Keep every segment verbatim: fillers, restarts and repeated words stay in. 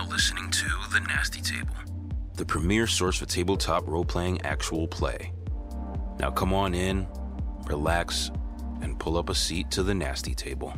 listening to The Nasty Table, the premier source for tabletop role-playing actual play. Now come on in, relax, and pull up a seat to The Nasty Table.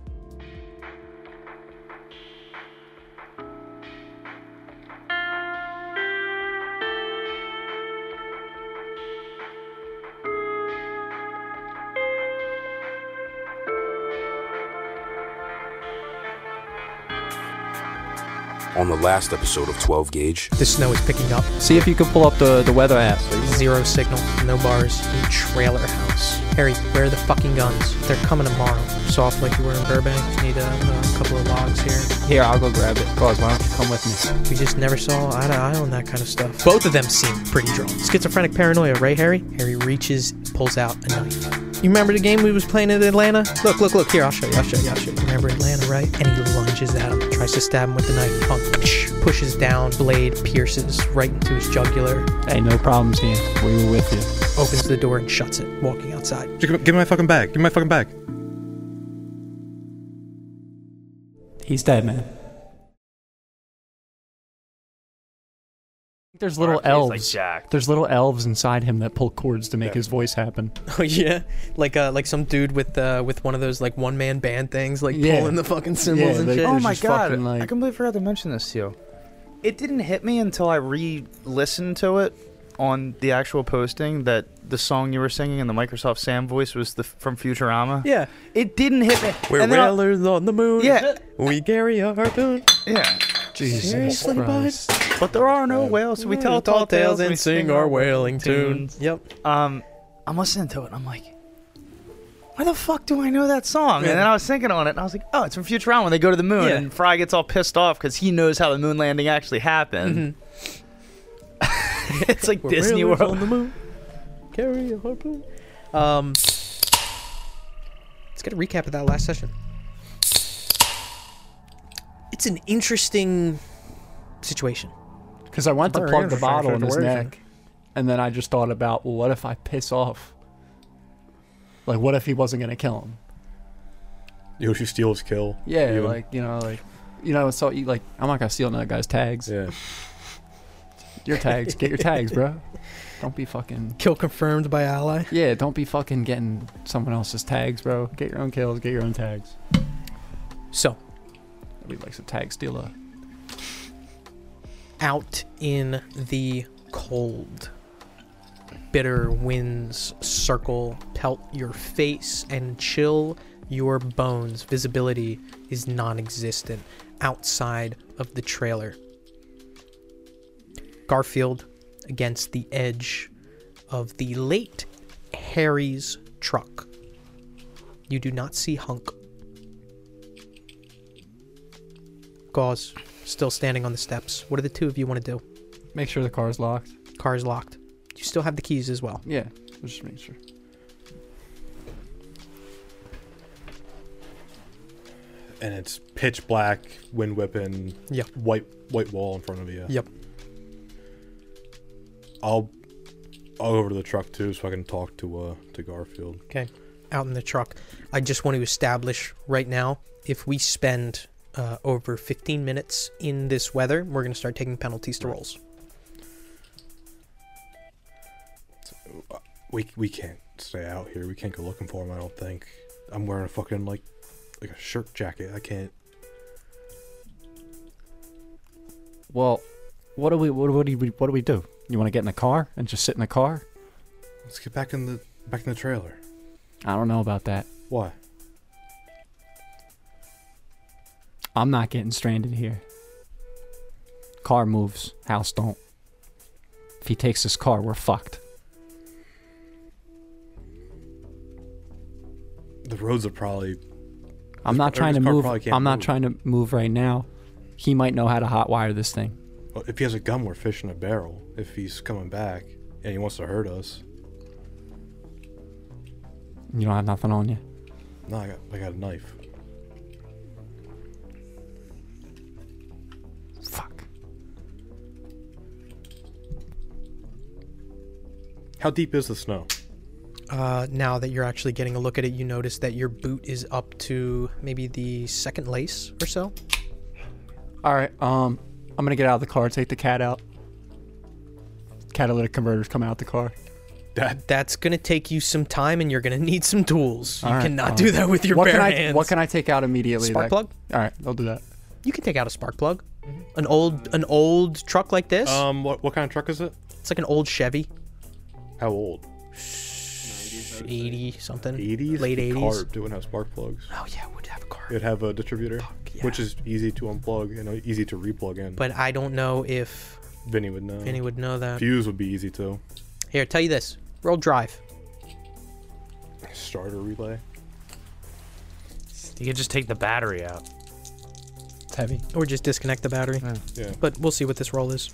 On the last episode of twelve gauge, the snow is picking up. See if you can pull up the, the weather app. Zero signal, no bars, new trailer house. Harry, where are the fucking guns? They're coming tomorrow. Soft like you were in Burbank. Need a, a couple of logs here. Here, I'll go grab it. Guys, why don't you come with me? We just never saw eye to eye on that kind of stuff. Both of them seem pretty drunk. Schizophrenic paranoia, right, Harry? Harry reaches, pulls out a knife. You remember the game we was playing in Atlanta? Look, look, look. Here, I'll show you. I'll show you. I'll show you. Remember Atlanta, right? And he lunges at him. Tries to stab him with the knife. Punk. Pushes down. Blade pierces right into his jugular. Hey, no problems here. We were with you. Opens the door and shuts it, walking outside. Give me, give me my fucking bag. Give me my fucking bag. He's dead, man. There's little Mark is, elves. like, jacked. There's little elves inside him that pull cords to make yeah. his voice happen. Oh yeah, like uh, like some dude with uh, with one of those like one man band things, like yeah. pulling the fucking cymbals yeah, and like, shit. Oh my god, fucking, like... I completely forgot to mention this to you. It didn't hit me until I re-listened to it on the actual posting that the song you were singing in the Microsoft Sam voice was the from Futurama. Yeah, it didn't hit me. We're whalers on the moon. Yeah, we carry a harpoon. Yeah. Jesus Seriously, Christ. bud? But there are no whales, so we tell tall tales and sing our whaling tunes. Yep. Um, I'm listening to it and I'm like, why the fuck do I know that song? Yeah. And then I was thinking on it and I was like, oh, it's from Futurama when they go to the moon Yeah. and Fry gets all pissed off because he knows how the moon landing actually happened. Mm-hmm. It's like We're Disney whalers World. on the moon. Carry a harpoon. Um, let's get a recap of that last session. It's an interesting situation. Because I went to Very plug the interesting bottle in his situation. neck, and then I just thought about, well, what if I piss off? Like, what if he wasn't gonna kill him? You should steal his kill. Yeah, you like you know, like you know, so you like I'm not gonna steal another guy's tags. Yeah. Your tags, get your tags, bro. Don't be fucking Kill confirmed by ally. yeah. Don't be fucking getting someone else's tags, bro. Get your own kills, get your own tags. So, We like some tag stealer. out in the cold, bitter winds circle, pelt your face, and chill your bones. Visibility is non-existent outside of the trailer. Garfield against the edge of the late Harry's truck. You do not see Hunk. Gauze still standing on the steps. What do the two of you want to do? Make sure the car's locked. Car is locked. You still have the keys as well. Yeah, just make sure. And it's pitch black, wind whipping, Yep. white white wall in front of you. Yep. I'll I'll go over to the truck too, so I can talk to uh to Garfield. Okay. Out in the truck. I just want to establish right now, if we spend uh, over fifteen minutes in this weather, we're going to start taking penalties to rolls. We we can't stay out here. We can't go looking for him. I don't think. I'm wearing a fucking like like a shirt jacket. I can't. Well, what do we what, what do we what do we do? You want to get in the car and just sit in the car? Let's get back in the back in the trailer. I don't know about that. Why? I'm not getting stranded here. Car moves, house don't. If he takes this car, we're fucked. The roads are probably. I'm not This- trying to this car move. probably can't I'm not move. trying to move right now. He might know how to hotwire this thing. Well, if he has a gun, we're fishing a barrel. If he's coming back and he wants to hurt us, You don't have nothing on you. no, I got I got a knife. Fuck. How deep is the snow? Uh, now that you're actually getting a look at it, you notice that your boot is up to maybe the second lace or so. All right. Um, I'm gonna get out of the car, take the cat out. Catalytic converters coming out the car. That That's gonna take you some time, and you're gonna need some tools. You All right, cannot all do right. that with your what bare can I, hands. What can I take out immediately? Spark that- plug? All right, I'll do that. You can take out a spark plug. An old an old truck like this. um, what what kind of truck is it? It's like an old Chevy, How old? eighty something. eighties. Late The eighties. car didn't have spark plugs. Oh yeah, would have a car. It'd have a distributor, yeah. which is easy to unplug and easy to replug in. But I don't know if Vinny would know. Vinny would know that. Fuse would be easy too. Here, tell you this. Roll drive. Starter relay. You could just take the battery out. It's heavy. Or just disconnect the battery. Yeah. Yeah. But we'll see what this roll is.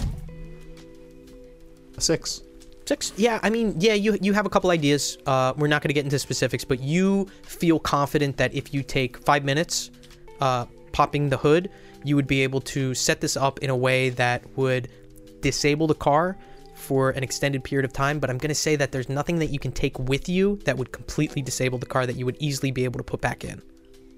A six. Six? Yeah, I mean, yeah, you you have a couple ideas. Uh, we're not going to get into specifics, but you feel confident that if you take five minutes uh, popping the hood, you would be able to set this up in a way that would disable the car for an extended period of time. But I'm going to say that there's nothing that you can take with you that would completely disable the car that you would easily be able to put back in.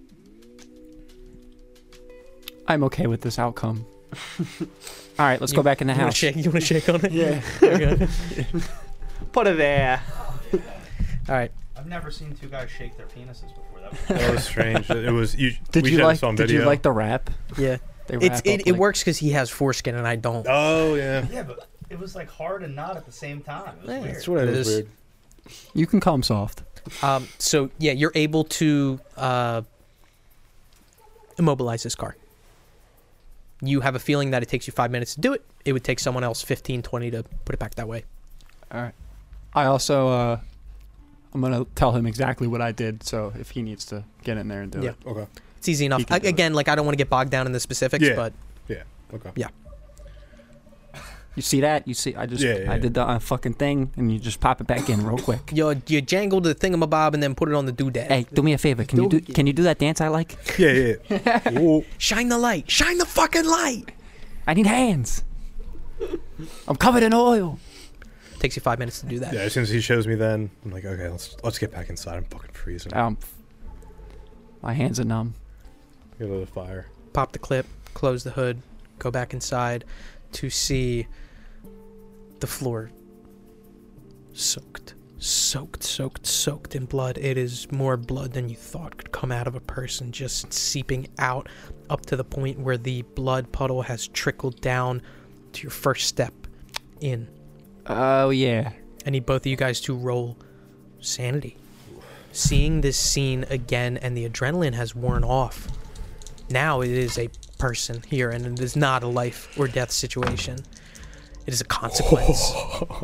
I'm okay with this outcome. All right, let's go back in the You want house. to shake? You want to shake on it? Yeah. Okay. Put it there. All right. I've never seen two guys shake their penises before. That was That was strange. It was. You, Did we you showed like? this on Did video. you like the rap? Yeah. They It's wrap it, up it like- works because he has foreskin and I don't. Oh yeah. yeah, but it was like hard and not at the same time. It was Yeah, weird. that's what it That was is. weird. You can come soft. Um, so yeah, you're able to uh, immobilize this car. You have a feeling that it takes you five minutes to do it. It would take someone else fifteen, twenty to put it back that way. All right. I also, uh, I'm gonna tell him exactly what I did. So if he needs to get in there and do Yeah. it, Okay. It's easy enough. He can I, do it. again, like I don't want to get bogged down in the specifics, Yeah. but Yeah. Okay. Yeah. you see that? You see? I just, Yeah, yeah, I yeah. did the uh, fucking thing, and you just pop it back in real quick. you you jangled the thingamabob and then put it on the doodad. Hey, do me a favor. Can you do? Can you do that dance I like? Yeah. Yeah. yeah. Ooh. Shine the light. Shine the fucking light. I need hands. I'm covered in oil. Takes you five minutes to do that. Yeah. As soon as he shows me, then I'm like, okay, let's let's get back inside. I'm fucking freezing. Um, my hands are numb. Get a little fire. Pop the clip, close the hood, go back inside to see the floor soaked, soaked, soaked, soaked in blood. It is more blood than you thought could come out of a person, just seeping out up to the point where the blood puddle has trickled down to your first step in. Oh yeah. I need both of you guys to roll sanity. Seeing this scene again and the adrenaline has worn off. Now it is a person here and it is not a life or death situation. It is a consequence.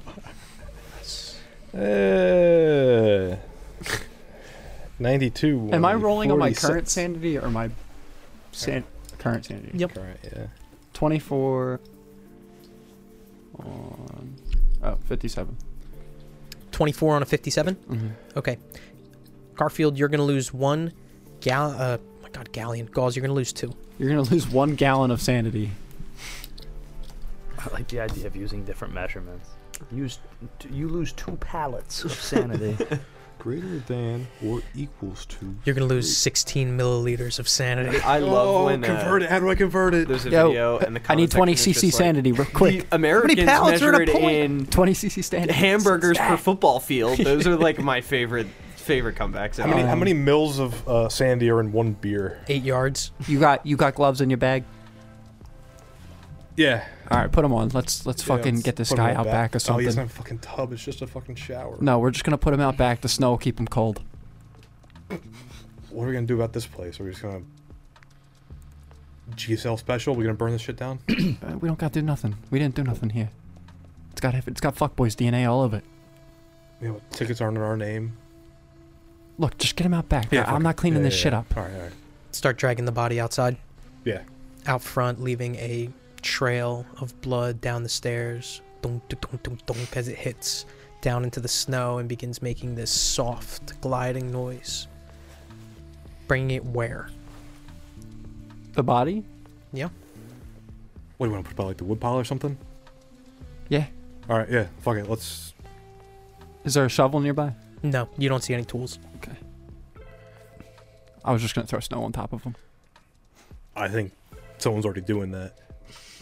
Uh, ninety-two. Am I rolling on my forty-six. current sanity or my san- current sanity? Yep. Current, yeah. twenty-four on oh, fifty-seven. twenty-four on a fifty-seven? Mm-hmm. Okay. Garfield, you're going to lose one gal. Uh, oh my God, galleon. Gauze, you're going to lose two. You're gonna lose one gallon of sanity. I like the idea of using different measurements. Use you lose two pallets of sanity. Greater than or equals to. You're going to lose sixteen milliliters of sanity. I love Oh, when uh, convert it. How do I convert it? there's a Yo, video and the I need comment twenty section is cc just like, sanity real quick. The Americans pallets are in a measured point? in twenty cc sanity. hamburgers per football field. Those are like my favorite favorite comebacks. How many, ever. how many mils of uh, sandy are in one beer? Eight yards. You got you got gloves in your bag. Yeah. All right, put them on. Let's let's Yeah, fucking let's get this put 'em guy out out back or Oh, he's something. not a fucking tub. It's just a fucking shower. No, we're just gonna put him out back. The snow will keep him cold. What are we gonna do about this place? Are we just gonna G S L special? We're gonna burn this shit down? Uh, we don't got to do nothing. We didn't do nothing here. It's got it's got fuckboys D N A all over it. You know, tickets aren't in our name. Look, just get him out back. Yeah, I, fuck I'm it. not cleaning Yeah, this yeah, shit yeah. up. All right, all right. Start dragging the body outside. Yeah. Out front, leaving a trail of blood down the stairs. Dunk, dunk, dunk, dunk, dunk, as it hits down into the snow and begins making this soft, gliding noise. Bringing it where? The body? Yeah. What do you want to put about like the wood pile or something? Yeah. All right, yeah. Fuck it. Let's. Is there a shovel nearby? No, you don't see any tools. Okay. I was just gonna throw snow on top of him. I think someone's already doing that.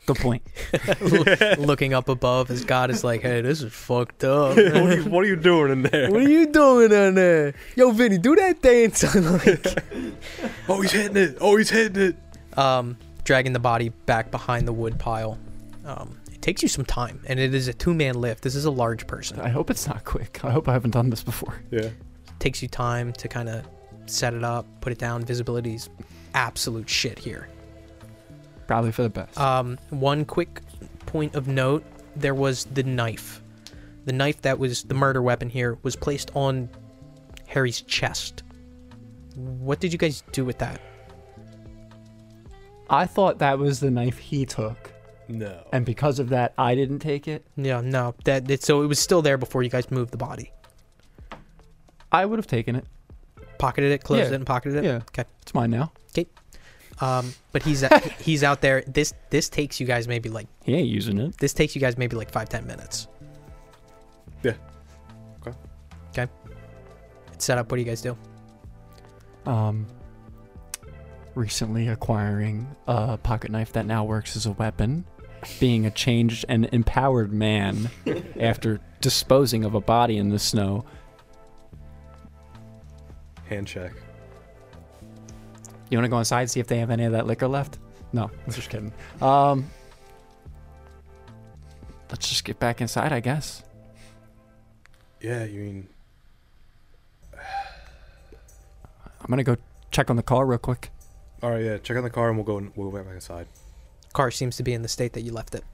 Good point. Looking up above as God is like, hey, this is fucked up. what, are you, what are you doing in there? What are you doing in there? Yo, Vinny, do that dance. Like, Oh, he's hitting it. Oh, he's hitting it. um, dragging the body back behind the wood pile. Um, it takes you some time, and it is a two-man lift. This is a large person. I hope it's not quick. I hope I haven't done this before. Yeah. It takes you time to kind of set it up, put it down. Visibility's absolute shit here. Probably for the best. Um, one quick point of note, there was the knife. The knife that was the murder weapon here was placed on Harry's chest. What did you guys do with that? I thought that was the knife he took, No. and because of that, I didn't take it. Yeah, no, that it, so it was still there before you guys moved the body. I would have taken it. Pocketed it, closed Yeah. it, and pocketed it. Yeah. Okay. It's mine now. Um, but he's out, he's out there. This this takes you guys maybe like He ain't using it. this takes you guys maybe like five ten minutes. Yeah. Okay. Okay. It's set up. What do you guys do? Um, recently acquiring a pocket knife that now works as a weapon, being a changed and empowered man after disposing of a body in the snow. Hand check. You want to go inside and see if they have any of that liquor left? No, I'm just kidding. Um, let's just get back inside, I guess. Yeah, you mean... I'm gonna go check on the car real quick. All right, yeah. Check on the car and we'll go. We'll go back inside. Car seems to be in the state that you left it.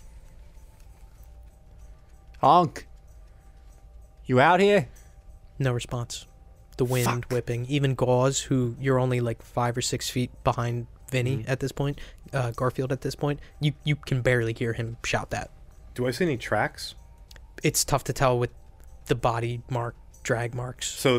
Honk. You out here? No response. The wind Fuck. whipping. Even Gauze, who you're only like five or six feet behind Vinny Mhm. at this point, uh, Garfield at this point, you you can barely hear him shout that. Do I see any tracks? It's tough to tell with the body mark, drag marks. So,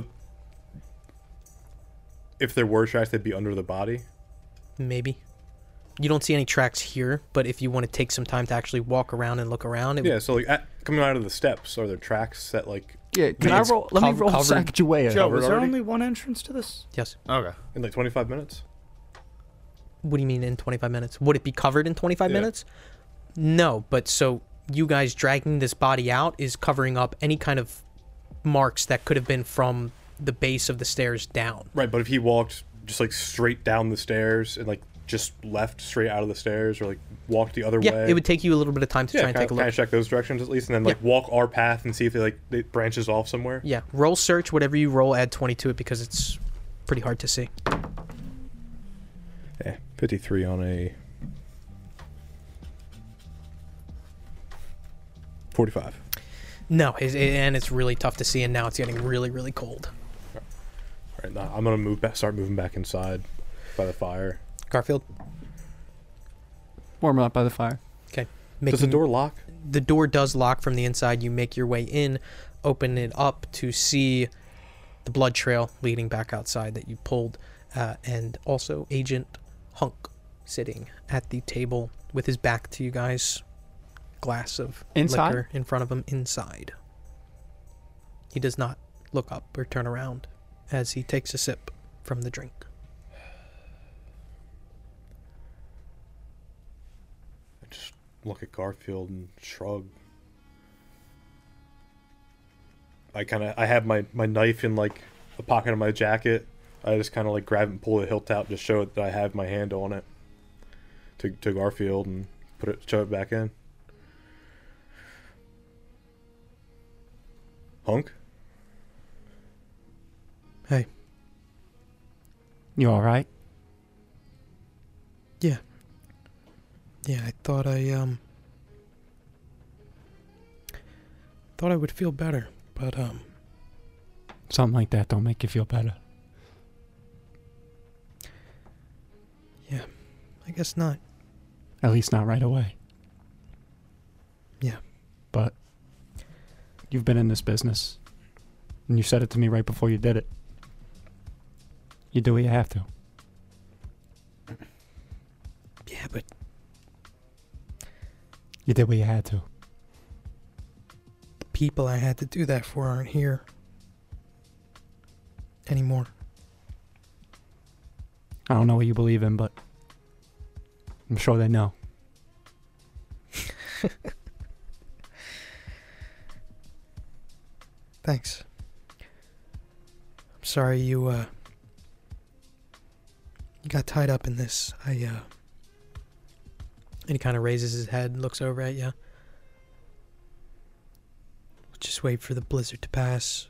if there were tracks, they'd be under the body. Maybe. You don't see any tracks here, but if you want to take some time to actually walk around and look around, it Yeah. So, like, at, coming out of the steps, are there tracks that like Yeah. Can I I mean, roll? it's Let me cov- roll covered- Sacagawea. Joe, Covered was there already? only one entrance to this? would yes. Okay. in like twenty-five minutes? What do you mean in twenty-five minutes? Would it be covered in twenty-five Yeah. minutes? No, but so you guys dragging this body out is covering up any kind of marks that could have been from the base of the stairs down. Right. But if he walked just like straight down the stairs and like just left straight out of the stairs, or like walked the other Yeah, way, it would take you a little bit of time to yeah, try and kind take a of, look. kind of check those directions at least, and then like walk our path and see if it like it branches off somewhere. Yeah, roll search, whatever you roll, add twenty to it because it's pretty hard to see. Yeah, fifty-three on a forty-five. No, it, it- and it's really tough to see, and now it's getting really, really cold. All right, now I'm gonna move back, start moving back inside by the fire. Garfield, Warm up by the fire. Does the door lock? The door does lock from the inside. You make your way in, open it up to see the blood trail leading back outside that you pulled, uh, and also Agent Hunk sitting at the table with his back to you guys, glass of Inside? liquor in front of him inside. He does not look up or turn around as he takes a sip from the drink. I just look at Garfield and shrug. I kind of I have my, my knife in like the pocket of my jacket. I just kind of like grab it and pull the hilt out, just show it that I have my hand on it. To to Garfield and put it shove it back in. Hunk? Hey. You all right? Yeah. Yeah, I thought I, um... thought I would feel better, but, um... Something like that don't make you feel better. yeah, I guess not. At least not right away. Yeah. But you've been in this business, and you said it to me right before you did it. You do what you have to. Yeah, but You did what you had to. the people I had to do that for aren't here anymore. I don't know what you believe in, but I'm sure they know. Thanks. I'm sorry you, uh... you got tied up in this. I, uh... And he kind of raises his head and looks over at you. Just wait for the blizzard to pass.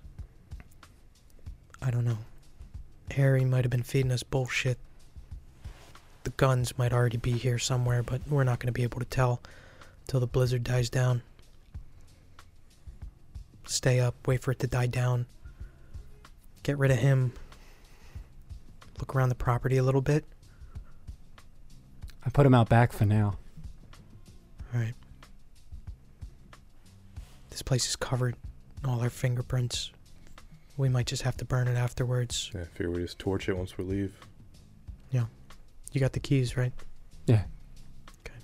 I don't know. Harry might have been feeding us bullshit. The guns might already be here somewhere, but we're not going to be able to tell until the blizzard dies down. Stay up, wait for it to die down. Get rid of him. Look around the property a little bit. I put him out back for now. Alright. This place is covered in all our fingerprints. We might just have to burn it afterwards. Yeah, I figure we just torch it once we leave. Yeah. You got the keys, right? Yeah. Okay.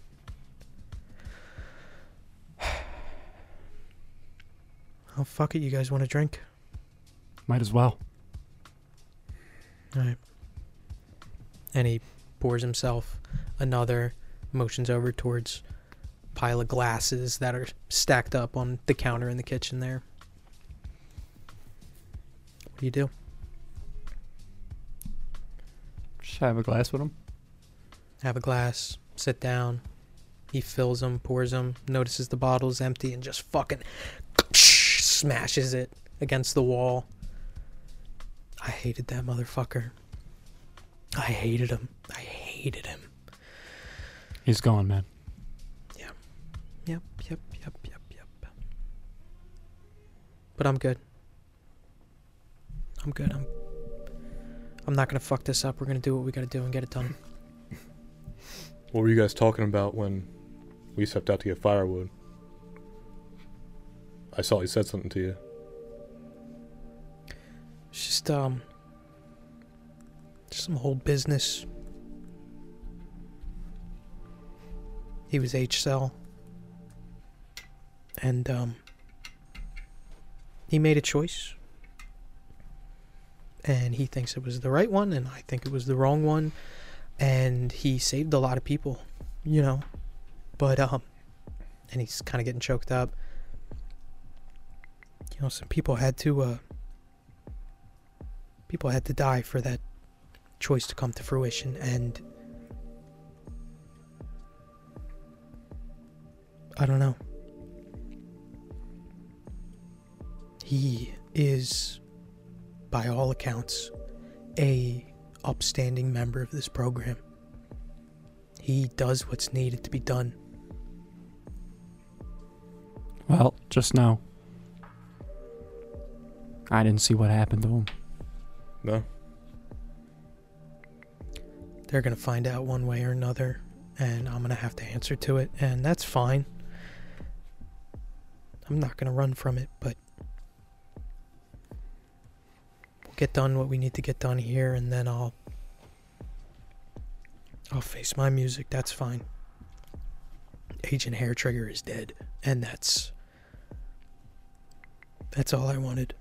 Oh, fuck it. You guys want a drink? Might as well. Alright. And he pours himself another, motions over towards a pile of glasses that are stacked up on the counter in the kitchen there. What do you do? Just have a glass with him. Have a glass, sit down. He fills them, pours them, notices the bottle's empty, and just fucking smashes it against the wall. I hated that motherfucker. I hated him. I hated him. He's gone, man. Yep, yep, yep, yep, yep. But I'm good. I'm good. I'm I'm not gonna fuck this up. We're gonna do what we gotta do and get it done. What were you guys talking about when we stepped out to get firewood? I saw he said something to you. It's just um just some whole business. He was H-Cell. And um he made a choice. And he thinks it was the right one, and I think it was the wrong one. And he saved a lot of people, you know. But, um, and he's kind of getting choked up. You know, some people had to, uh, people had to die for that choice to come to fruition. And I don't know. He is, by all accounts, a upstanding member of this program. He does what's needed to be done. Well, just know, I didn't see what happened to him. No? They're gonna find out one way or another, and I'm gonna have to answer to it, and that's fine. I'm not gonna run from it, but we'll get done what we need to get done here, and then I'll I'll face my music. That's fine. Agent Hair Trigger is dead, and that's that's all I wanted.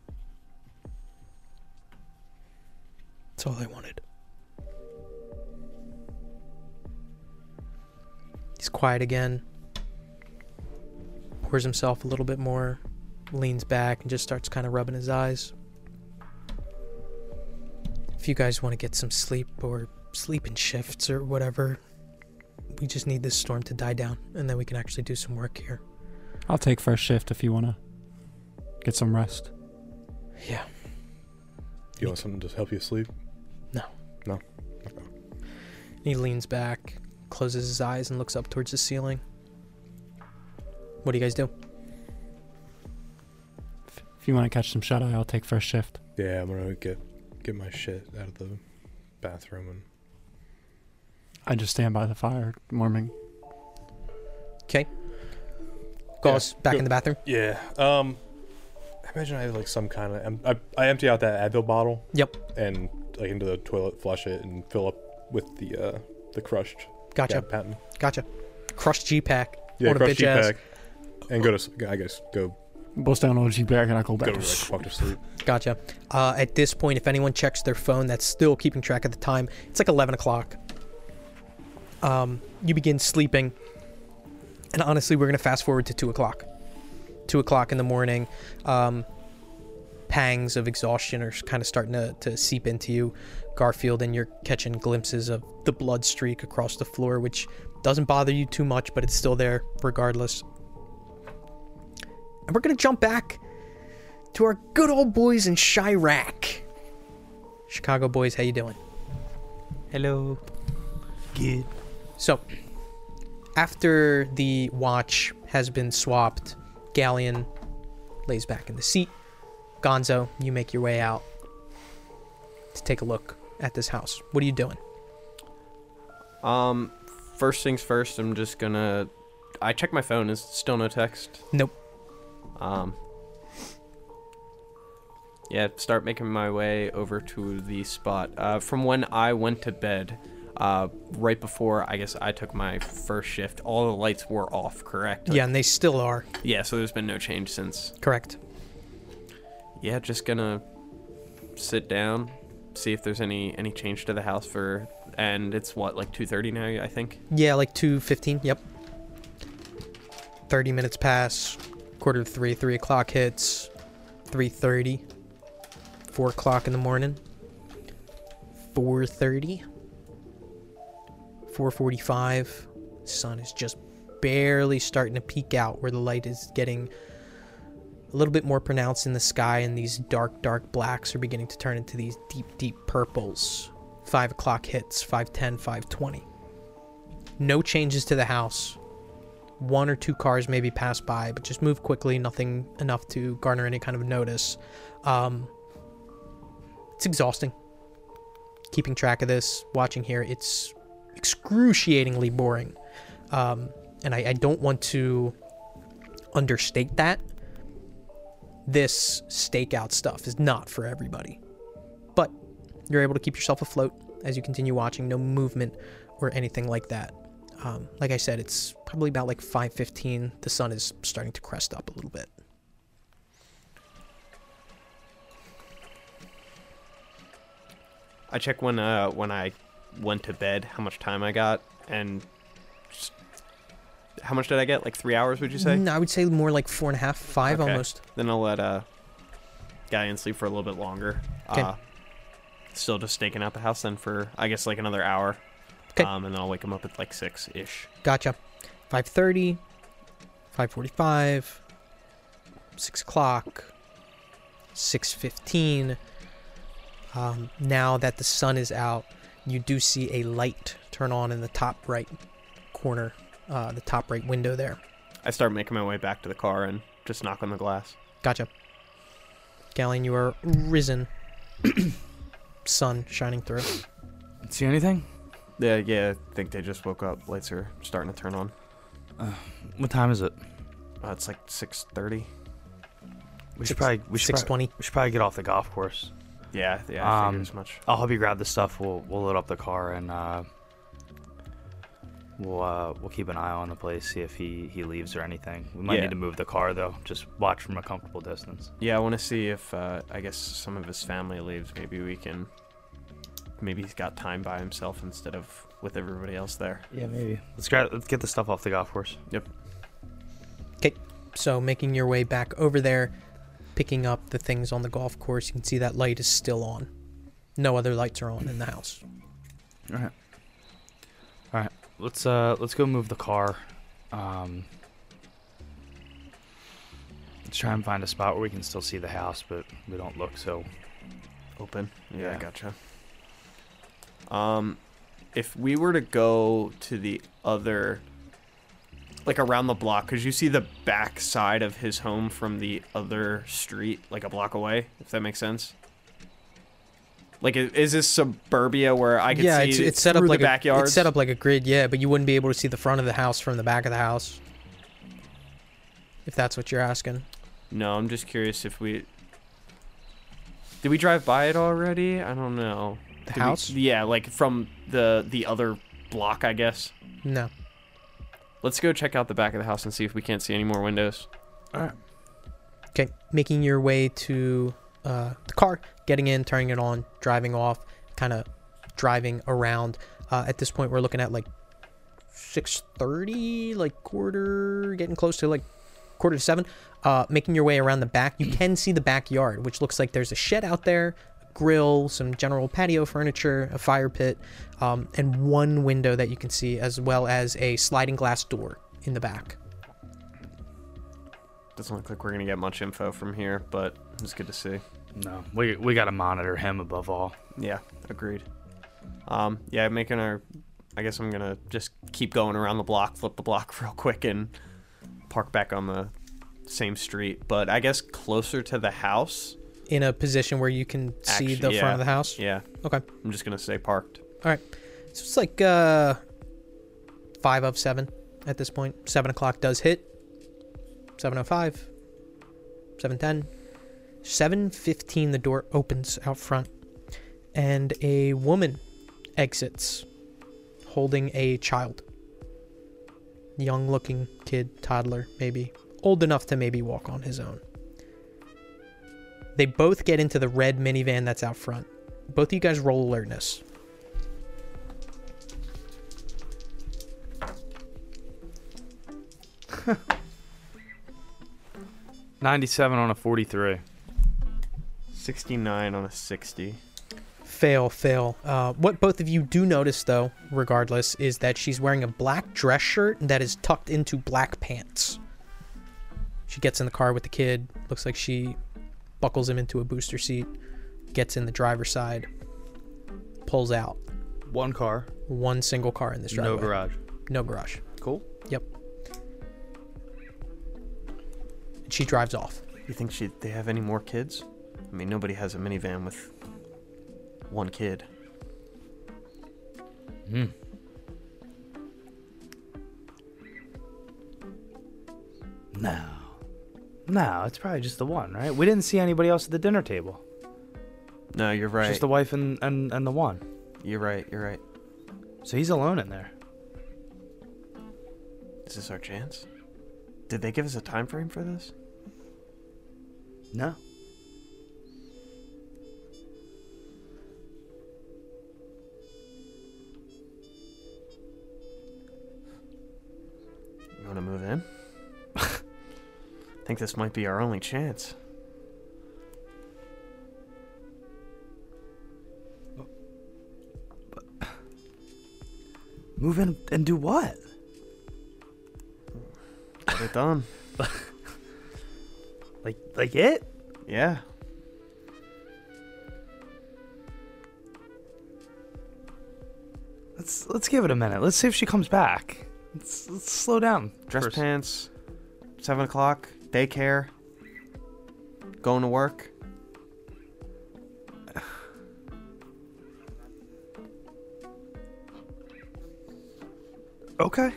That's all I wanted. He's quiet again. Pours himself a little bit more, leans back, and just starts kind of rubbing his eyes. If you guys want to get some sleep or sleep in shifts or whatever, we just need this storm to die down, and then we can actually do some work here. I'll take first shift if you want to get some rest. Yeah. You want something to help you sleep? No. No? Okay. He leans back, closes his eyes, and looks up towards the ceiling. What do you guys do? If, if you want to catch some shut-eye, I'll take first shift. Yeah, I'm gonna get get my shit out of the bathroom and I just stand by the fire, warming. Okay. Gauze, Yeah, back go- in the bathroom. yeah. Um, I imagine I have like some kind of. I I empty out that Advil bottle. Yep. And like into the toilet, flush it, and fill up with the uh the crushed. Gotcha. Gab patent. Gotcha. Crushed G-Pack. Yeah, What a crushed bitch ass. G-Pack. And go to s- I guess go Bust down on G back and I go back. go to like fuck to sleep. Gotcha. Uh, at this point, if anyone checks their phone that's still keeping track of the time, it's like eleven o'clock. Um, you begin sleeping, And honestly, we're going to fast forward to two o'clock. two o'clock in the morning. Um, pangs of exhaustion are kind of starting to, to seep into you, Garfield, and you're catching glimpses of the blood streak across the floor, which doesn't bother you too much, but it's still there regardless. And we're going to jump back to our good old boys in Chirac. Chicago boys, how you doing? Hello. Good. So, after the watch has been swapped, Galleon lays back in the seat. Gonzo, you make your way out to take a look at this house. What are you doing? Um, first things first, I'm just gonna... I check my phone. Is still no text? Nope. Um... Yeah, start making my way over to the spot. Uh, from when I went to bed, uh, right before I guess I took my first shift, all the lights were off, correct? Yeah, and they still are. Yeah, so there's been no change since. Correct. Yeah, just gonna sit down, see if there's any any change to the house for, and it's what, like two thirty now, I think? Yeah, like two fifteen, yep. thirty minutes pass, quarter to three, three o'clock hits, three thirty. four o'clock in the morning, four thirty, four forty-five. Sun is just barely starting to peek out where the light is getting a little bit more pronounced in the sky, and these dark, dark blacks are beginning to turn into these deep, deep purples. five o'clock hits, five ten, five twenty. No changes to the house. One or two cars maybe pass by, but just move quickly, nothing enough to garner any kind of notice. Um... It's exhausting. Keeping track of this, watching here, it's excruciatingly boring. Um, and I, I don't want to understate that. This stakeout stuff is not for everybody. But you're able to keep yourself afloat as you continue watching. No movement or anything like that. Um, like I said, it's probably about like five fifteen. The sun is starting to crest up a little bit. I check when uh when I went to bed how much time I got, and just, how much did I get? Like three hours, would you say? No, I would say more like four and a half, five Okay. almost. Then I'll let uh Galleon sleep for a little bit longer. 'Kay. Uh, still just staking out the house then for I guess like another hour. 'Kay. Um, and then I'll wake him up at like six ish. Gotcha. five thirty, five forty-five, six o'clock, six fifteen. Um, now that the sun is out, you do see a light turn on in the top right corner, uh, the top right window there. I start making my way back to the car and just knock on the glass. Gotcha. Galleon, you are risen. Sun shining through. See anything? Yeah, yeah. I think they just woke up. Lights are starting to turn on. Uh, what time is it? Uh, it's like six thirty. We should probably we should six probably, twenty. we should probably get off the golf course. Yeah, yeah. I Um, figured as much. I'll help you grab the stuff. We'll we'll load up the car and uh, we'll uh, we'll keep an eye on the place. See if he, he leaves or anything. We might Yeah. need to move the car though. Just watch from a comfortable distance. Yeah, I want to see if uh, I guess some of his family leaves. Maybe we can. Maybe he's got time by himself instead of with everybody else there. Yeah, maybe. Let's grab let's get the stuff off the golf course. Okay, so making your way back over there, picking up the things on the golf course, you can see that light is still on. No other lights are on in the house. All right. All right. Let's uh let's go move the car. Um, let's try and find a spot where we can still see the house, but we don't look so Open. Yeah, Yeah. I gotcha. Um, if we were to go to the other, like around the block, because you see the back side of his home from the other street, like a block away, if that makes sense. Like, i- is this suburbia where I could yeah, see it's, it's set up through like the a, backyards? it's set up like a grid, yeah, but you wouldn't be able to see the front of the house from the back of the house. If that's what you're asking. No, I'm just curious if we... Did we drive by it already? I don't know. The Did we- house? yeah, like from the the other block, I guess. No. Let's go check out the back of the house and see if we can't see any more windows. Okay, making your way to uh, the car, getting in, turning it on, driving off, kind of driving around. Uh, at this point, we're looking at like six thirty, like quarter, getting close to like quarter to seven, uh, making your way around the back. You can see the backyard, which looks like there's a shed out there, a grill, some general patio furniture, a fire pit, um, and one window that you can see, as well as a sliding glass door in the back. Doesn't look like we're gonna get much info from here, but it's good to see. No, we we gotta monitor him above all. Yeah, agreed. Um, yeah, making our. I guess I'm gonna just keep going around the block, flip the block real quick, and park back on the same street. But I guess closer to the house. In a position where you can see Actually, the yeah, front of the house? Yeah. Okay. I'm just gonna stay parked. All right. So it's like uh, five of seven at this point. Seven o'clock does hit. Seven o five. Seven ten. Seven fifteen. The door opens out front, and a woman exits, holding a child. Young-looking kid, toddler, maybe old enough to maybe walk on his own. They both get into the red minivan that's out front. Both of you guys roll alertness. ninety-seven on a forty-three. sixty-nine on a sixty. Fail, fail. Uh, what both of you do notice, though, regardless, is that she's wearing a black dress shirt that is tucked into black pants. She gets in the car with the kid. Looks like she buckles him into a booster seat, gets in the driver's side, pulls out. One car. One single car in this driveway. No garage. No garage. Cool. Yep. And she drives off. You think she they have any more kids? I mean, nobody has a minivan with one kid. Hmm. No. No, it's probably just the one, right? We didn't see anybody else at the dinner table. No, you're right. Just the wife and, and, and the one. You're right. You're right. So he's alone in there. Is this our chance? Did they give us a time frame for this? No. You want to move in? I think this might be our only chance. Move in and do what? Get it done. Like like it? Yeah. Let's let's give it a minute. Let's see if she comes back. Let's, let's slow down. Dress first. pants. Seven o'clock. Daycare. Going to work. Okay.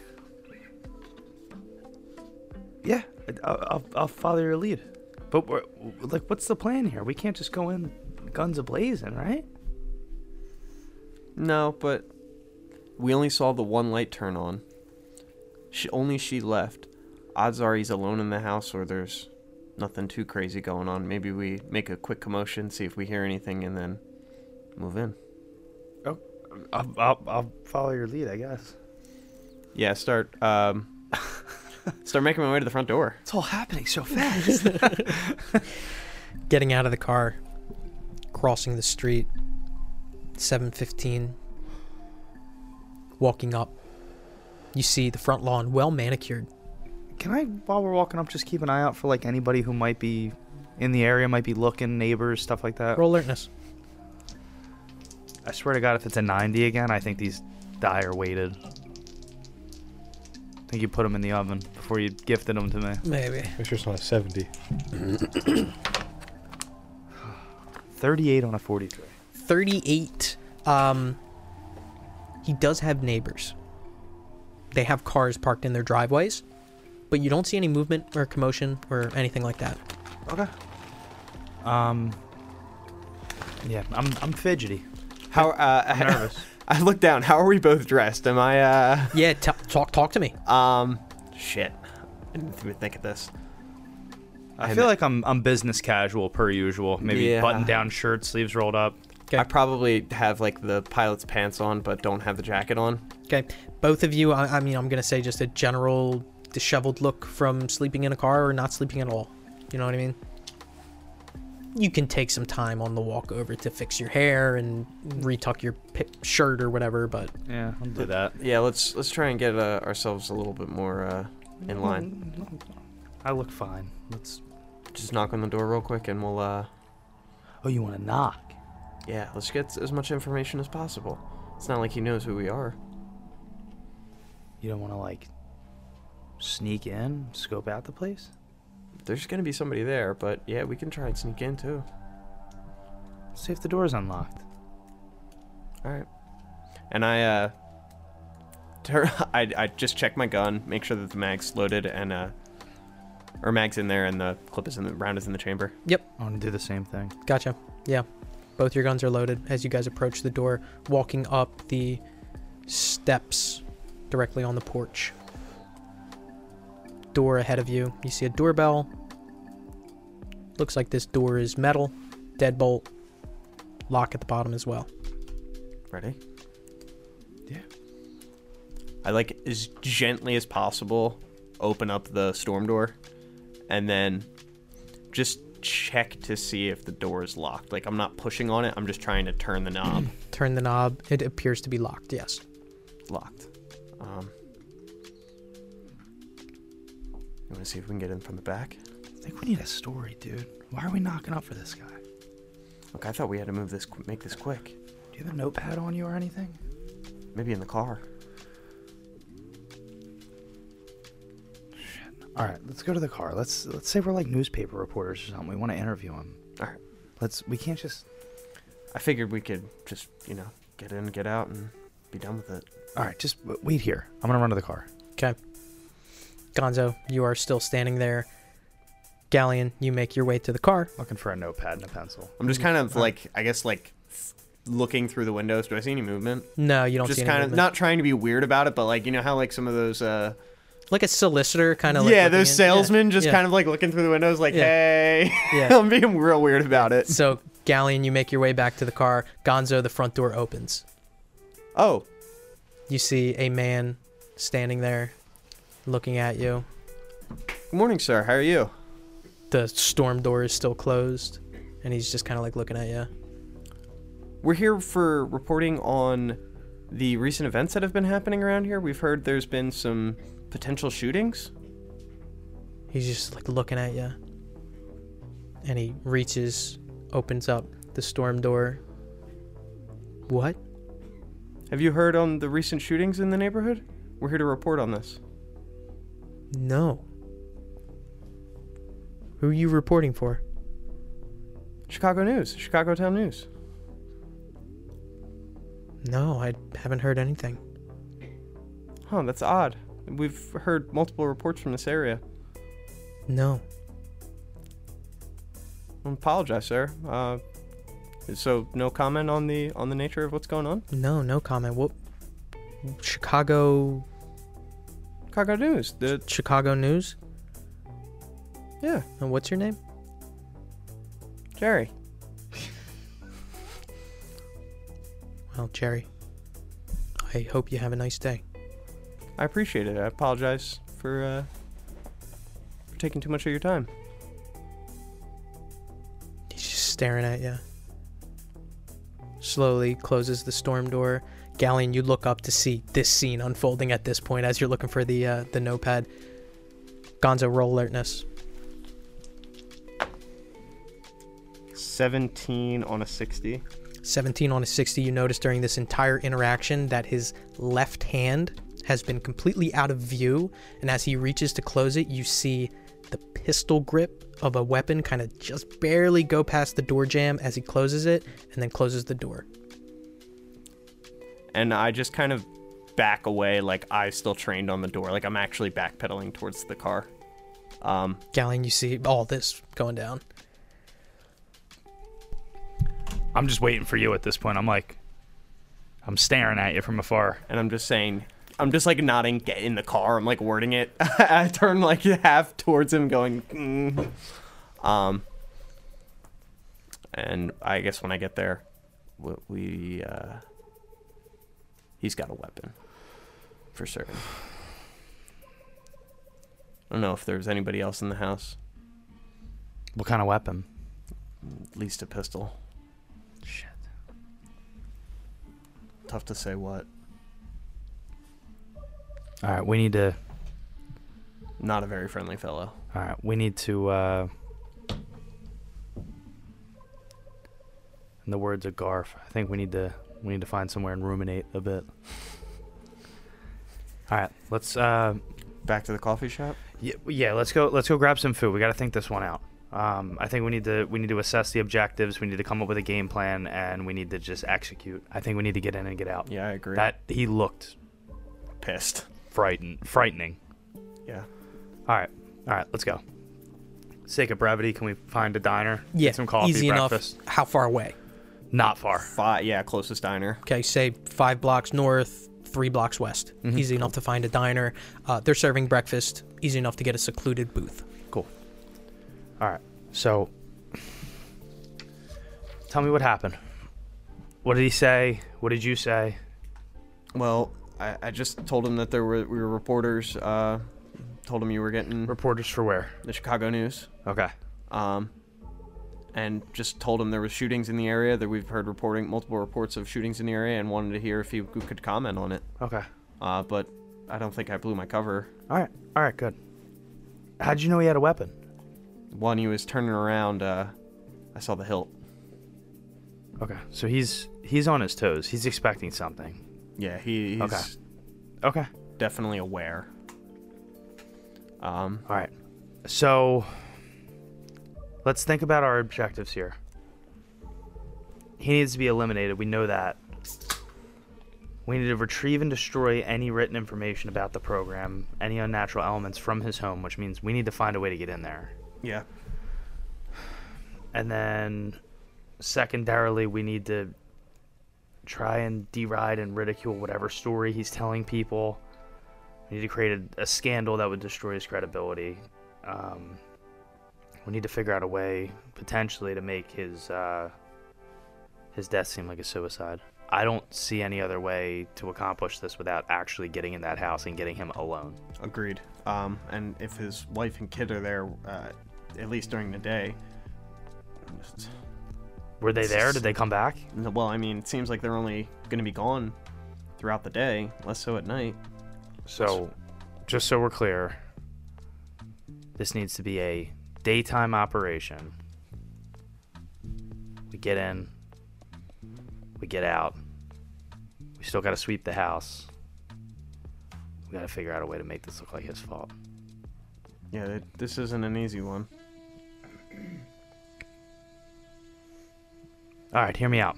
Yeah, I'll, I'll, I'll follow your lead. But we're, like, what's the plan here? We can't just go in guns a-blazing, right? No, but we only saw the one light turn on. She, only she left. Odds are he's alone in the house, or there's nothing too crazy going on. Maybe we make a quick commotion, see if we hear anything, and then move in. Oh, I'll, I'll, I'll follow your lead, I guess. Yeah, start um, start making my way to the front door. It's all happening so fast. Getting out of the car, crossing the street, seven fifteen, walking up. You see the front lawn well manicured. Can I, while we're walking up, just keep an eye out for like anybody who might be in the area, might be looking, neighbors, stuff like that? Roll alertness. I swear to God, if it's a ninety again, I think these die are weighted. I think you put them in the oven before you gifted them to me. Maybe. Make sure it's not a seventy. thirty-eight on a forty-three. thirty-eight. Um, he does have neighbors. They have cars parked in their driveways, but you don't see any movement or commotion or anything like that. Okay. Um. Yeah, I'm I'm fidgety. How? Uh, I'm nervous. I look down. How are we both dressed? Am I? Uh, Yeah, t- talk talk to me. um. Shit. I didn't even think of this. I And- feel like I'm I'm business casual per usual. Maybe Yeah. button down shirt, sleeves rolled up. Okay. I probably have like the pilot's pants on, but don't have the jacket on. Okay. Both of you, I, I mean, I'm going to say just a general disheveled look from sleeping in a car or not sleeping at all. You know what I mean? You can take some time on the walk over to fix your hair and retuck your p- shirt or whatever, but Yeah, I'll do that. Yeah, let's let's try and get uh, ourselves a little bit more uh, in line. I look fine. Let's. Just knock on the door real quick, and we'll. Uh, Oh, you want to knock? yeah, let's get as much information as possible. It's not like he knows who we are. You don't want to like sneak in, scope out the place? There's gonna be somebody there, but yeah, we can try and sneak in too. See if the door's unlocked. All right. And I uh, tur- I I just check my gun, make sure that the mag's loaded, and uh, or mag's in there, and the clip is in the round is in the chamber. I want to do the same thing. gotcha. Yeah. Both your guns are loaded as you guys approach the door, walking up the steps directly on the porch. Door ahead of you. You see a doorbell. Looks like this door is metal, deadbolt, lock at the bottom as well. Ready? Yeah. I like as gently as possible open up the storm door, and then just check to see if the door is locked. Like I'm not pushing on it. I'm just trying to turn the knob. Turn the knob. It appears to be locked, yes. Locked. Um, you want to see if we can get in from the back? I think we need a story, dude. Why are we knocking up for this guy? Look, I thought we had to move this, qu- make this quick. Do you have a notepad on you or anything? Maybe in the car. All right, let's go to the car. Let's let's say we're like newspaper reporters or something. We want to interview him. All right. Let's. We can't just. I figured we could just, you know, get in, get out, and be done with it. All right, just w- wait here. I'm gonna run to the car. Okay. Gonzo, you are still standing there. Galleon, you make your way to the car. Looking for a notepad and a pencil. I'm just kind of like, I guess, like f- looking through the windows. Do I see any movement? No, you don't just see any kind of movement. not trying to be weird about it, but like, you know how like some of those, uh, Like a solicitor kind of like yeah, looking those in. salesmen Yeah, just yeah. kind of like looking through the windows, like, Yeah. hey, Yeah. I'm being real weird about it. So, Galleon, you make your way back to the car. Gonzo, the front door opens. Oh, You see a man standing there looking at you. good morning, sir. How are you? The storm door is still closed, and he's just kind of like looking at you. We're here for reporting on the recent events that have been happening around here. We've heard there's been some potential shootings. He's just like looking at you. And he reaches, opens up the storm door. What? Have you heard on the recent shootings in the neighborhood? We're here to report on this. No. Who are you reporting for? Chicago News, Chicago Town News. No, I haven't heard anything. Huh, that's odd. We've heard multiple reports from this area. No. I apologize, sir. Uh, so no comment on the on the nature of what's going on? No, no comment. What? Chicago... Chicago News. The Chicago News? yeah, And what's your name? Jerry. Well, Jerry, I hope you have a nice day. I appreciate it. I apologize for uh, for taking too much of your time. He's just staring at you. Slowly closes the storm door. Galleon, you look up to see this scene unfolding at this point as you're looking for the uh, the notepad. Gonzo, roll alertness. seventeen on a sixty. seventeen on a sixty. You notice during this entire interaction that his left hand has been completely out of view, and as he reaches to close it, you see the pistol grip of a weapon kind of just barely go past the door jamb as he closes it, and then closes the door. And I just kind of back away, like eyes still trained on the door, like I'm actually backpedaling towards the car. Um, Galleon, you see all this going down. I'm just waiting for you at this point. I'm like, I'm staring at you from afar. and I'm just saying, I'm just like nodding, get in the car. I'm like wording it. I turn like half towards him, going, mm. um, and I guess when I get there, we, we uh, he's got a weapon for certain. I don't know if there's anybody else in the house. What kind of weapon? At least a pistol. Shit. Tough to say what. All right, we need to. Not a very friendly fellow. All right, we need to. Uh, in the words of Garf, I think we need to. We need to find somewhere and ruminate a bit. All right, let's. Uh, Back to the coffee shop. yeah, yeah, let's go. Let's go grab some food. We got to think this one out. Um, I think we need to. We need to assess the objectives. We need to come up with a game plan, and we need to just execute. I think we need to get in and get out. Yeah, I agree. That he looked Pissed. frightened, frightening. Yeah. All right, all right, let's go. Sake of brevity, can we find a diner? Yeah, Get some coffee, easy breakfast. enough. How far away? Not far. Five. Yeah, closest diner. Okay, say five blocks north, three blocks west. Mhm. Easy enough to find a diner. Uh, they're serving breakfast. Easy enough to get a secluded booth. Cool. All right. So, tell me what happened. What did he say? What did you say? Well, I, I just told him that there were we were reporters. Uh, told him you were getting Reporters for where? the Chicago News. Okay. Um, and just told him there was shootings in the area. That we've heard reporting multiple reports of shootings in the area, and wanted to hear if he could comment on it. Okay. Uh, but I don't think I blew my cover. All right. All right. Good. How'd you know he had a weapon? When he was turning around, uh, I saw the hilt. Okay. So he's he's on his toes. He's expecting something. Yeah, he, he's Okay. Okay. definitely aware. Um, All right. So let's think about our objectives here. He needs to be eliminated. We know that. We need to retrieve and destroy any written information about the program, any unnatural elements from his home, which means we need to find a way to get in there. yeah. And then secondarily, we need to try and deride and ridicule whatever story he's telling people. We need to create a, a scandal that would destroy his credibility. Um, we need to figure out a way, potentially, to make his uh, his death seem like a suicide. I don't see any other way to accomplish this without actually getting in that house and getting him alone. Agreed. Um, and if his wife and kid are there, uh, at least during the day. just- Were they there? Did they come back? Well, I mean, it seems like they're only going to be gone throughout the day, less so at night. So, just so we're clear, this needs to be a daytime operation. We get in, we get out. We still got to sweep the house. We got to figure out a way to make this look like his fault. Yeah, it, this isn't an easy one. All right, hear me out.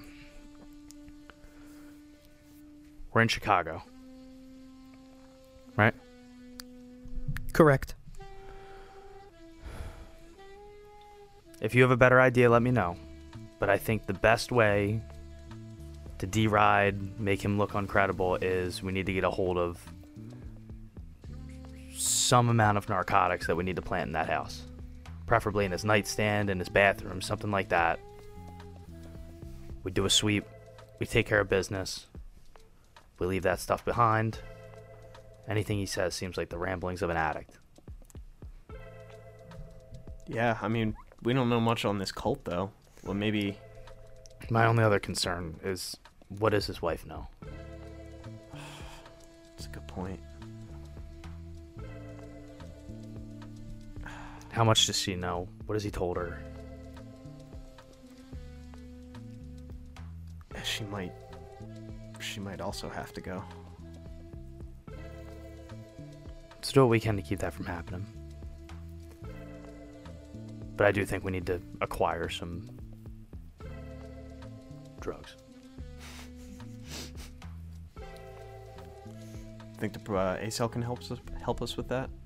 We're in Chicago, right? Correct. If you have a better idea, let me know. But I think the best way to deride, make him look uncredible, is we need to get a hold of some amount of narcotics that we need to plant in that house. Preferably in his nightstand, in his bathroom, something like that. We do a sweep. We take care of business. We leave that stuff behind. Anything he says seems like the ramblings of an addict. Yeah, I mean, we don't know much on this cult, though. Well, maybe... My only other concern is, what does his wife know? That's a good point. How much does she know? What has he told her? She might... She might also have to go. Let's do what we can to keep that from happening. But I do think we need to acquire some drugs. Think the uh, A C L can help us help us with that?